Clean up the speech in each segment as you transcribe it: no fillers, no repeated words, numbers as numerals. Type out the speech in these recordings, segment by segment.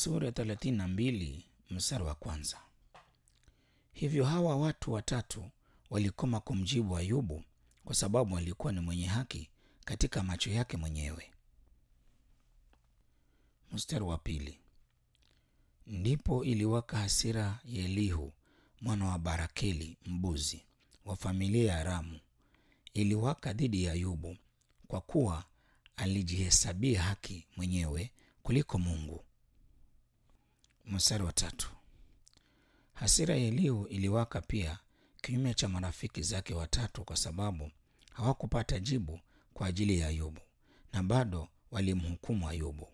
Sura 32 mstari wa kwanza. Hivyo hawa watu watatu walikoma kumjibu Ayubu kwa sababu alikuwa ni mwenye haki katika macho yake mwenyewe. Mstari wa pili. Ndipo iliwaka hasira ya Elihu mwana wa Barakeli mbuzi wa familia ya Ramu, iliwaka dhidi ya Ayubu kwa kuwa alijihesabia haki mwenyewe kuliko Mungu. Mstari wa tatu. Hasira ya Elihu iliwaka pia kinyume cha marafiki zake watatu kwa sababu hawakupata jibu kwa ajili ya Ayubu na bado walimhukumu Ayubu.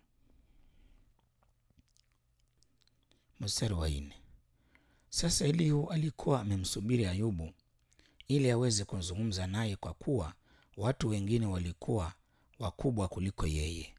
Mstari wa nne. Sasa Elihu alikuwa amemsubiri Ayubu ili aweze kuzungumza naye kwa kuwa watu wengine walikuwa wakubwa kuliko yeye.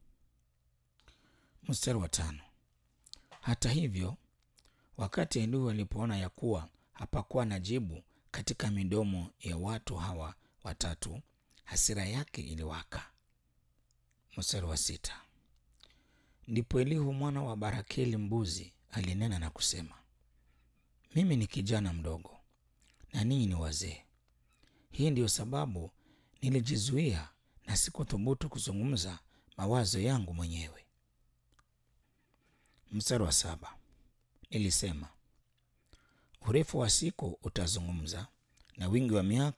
Mstari wa tano. Hata hivyo, wakati Elihu alipoona ya kuwa hapakuwa na jibu katika midomo ya watu hawa watatu, hasira yake iliwaka. Mstari wa sita. Ndipo Elihu mwana wa Barakeli mbuzi alinena na kusema, mimi ni kijana mdogo na ninyi ni wazee. Hii ndiyo sababu nilijizuia na sikuthubutu kuzungumza mawazo yangu mwenyewe. Mstari wa saba. Nilisema, urefu wa siku utazungumza na wingi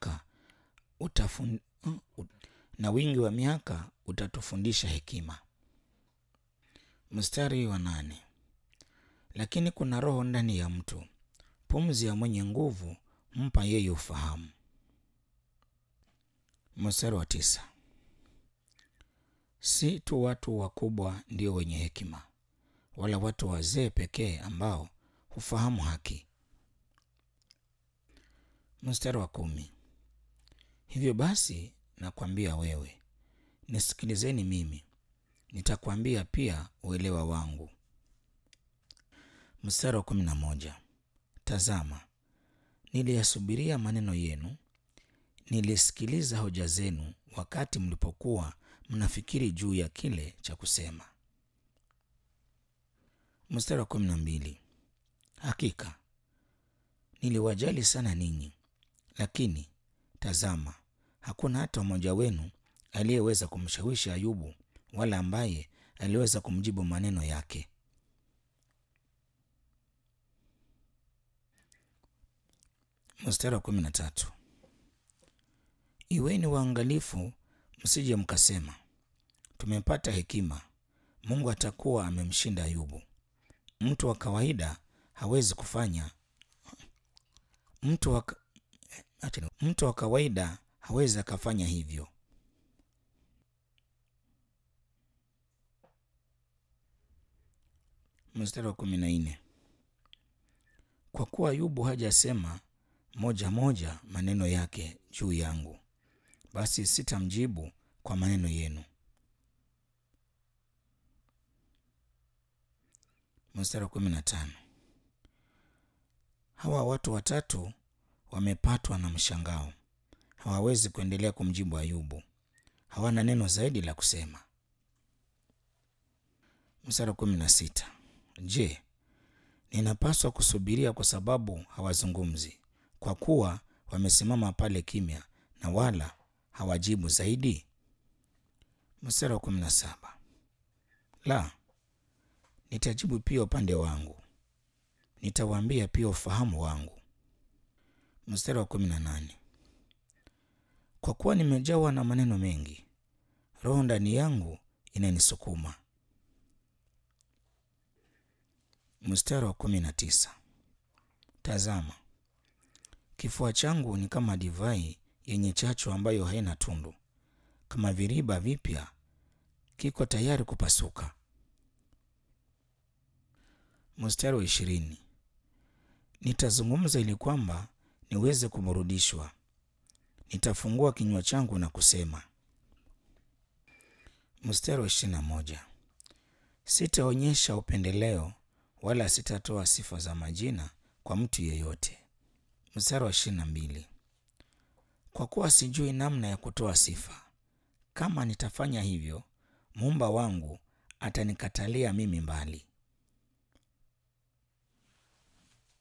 wa miaka utatufundisha hekima. Mstari wa nane. Lakini kuna roho ndani ya mtu, pumzi ya mwenye nguvu mpa yeye ufahamu. Mstari wa tisa. Si tu watu wakubwa ndio wenye hekima, wala watu wazee pekee ambao hufahamu haki. Mstari wa kumi. Hivyo basi nakwambia wewe, nisikilizeni mimi, nitakwambia pia uelewa wangu. Mstari wa 11. Tazama, niliyasubiria maneno yenu, nilisikiliza hoja zenu wakati mlipokuwa mnafikiri juu ya kile cha kusema. Mstari wa 12. Hakika niliwajali sana ninyi, lakini tazama, hakuna hata mmoja wenu aliyeweza kumshawishi Ayubu wala ambaye aliweza kumjibu maneno yake. Mstari wa 13. Iweni waangalifu msije mkasema, tumepata hekima, Mungu atakuwa amemshinda Ayubu. Mtu wa kawaida hawezi kufanya mtu wa kawaida hawezi akafanya hivyo. Mstari wa 14. Kwa kuwa Ayubu hajasema moja maneno yake juu yangu, basi sitamjibu kwa maneno yenu. Mstari wa 15. Hawa watu watatu wamepatwa na mshangao, hawawezi kuendelea kumjibu Ayubu, hawana neno zaidi la kusema. Mstari wa 16. Je, ninapaswa kusubiria kwa sababu hawazungumzi, kwa kuwa wamesimama pale kimya na wala hawajibu zaidi? Mstari wa 17. La, nitajibu pia upande wangu, nitawaambia pia ufahamu wangu. Mstari wa 18. Kwa kuwa nimejawa na maneno mengi, roho ndani yangu inanisukuma. Mstari wa 19. Tazama, kifua changu ni kama divai yenye chachu ambayo haina tundu, kama viriba vipya kiko tayari kupasuka. Mstari wa 20. Nitazungumza ili kwamba niweze kuburudishwa, nitafungua kinywa changu na kusema. Mstari wa 21. Sitaonyesha upendeleo wala sitatoa sifa za majina kwa mtu yeyote. Mstari wa 22. Kwa kuwa sijui namna ya kutoa sifa, kama nitafanya hivyo, Muumba wangu atanikatalia mimi mbali.